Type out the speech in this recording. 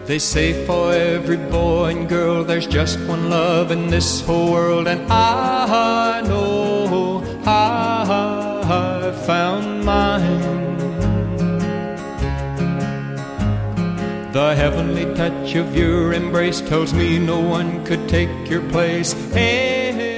They say for every boy and girl there's just one love in this whole world, and I know I found mine. The heavenly touch of your embrace tells me no one could take your place. Hey,